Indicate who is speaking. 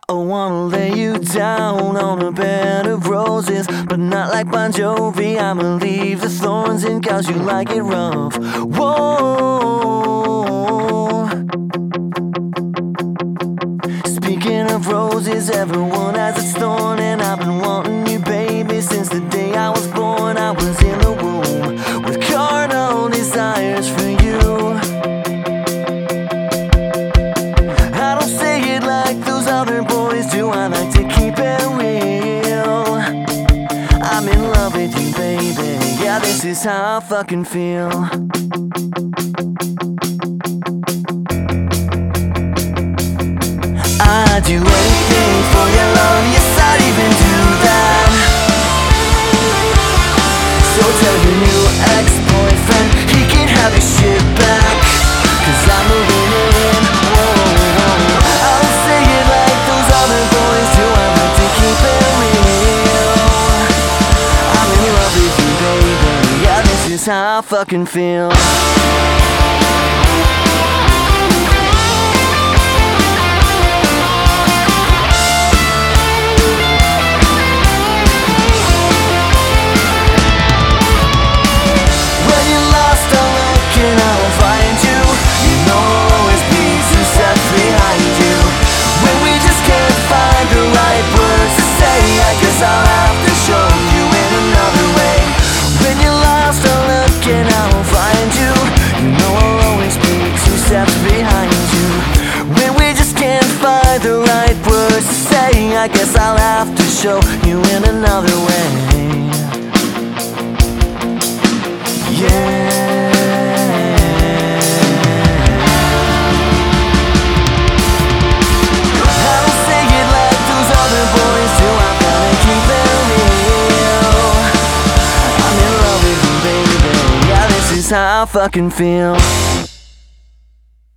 Speaker 1: I wanna lay you down on a bed of roses, but not like Bon Jovi. I'ma leave the thorns in cause you like it rough. Whoa. Speaking of roses, everyone has its thorn, and I've been wanting you, baby, since the day I was born. I was in the womb with carnal desires for you. I don't say it like those other boys do, I like to keep it real. I'm in love with you, baby, yeah, this is how I fucking feel. I'd do anything for your love, yes, I'd even do that. So tell your new ex-boyfriend he can have his shit back, cause I'm moving in. Whoa. I don't say it like those other boys do, I like to keep it real. I'm in love with you, baby, yeah, this is how I fucking feel. I guess I'll have to show you in another way. Yeah. I don't say it like those other boys do, I'm gonna keep it real. I'm in love with you, baby, yeah, this is how I fucking feel.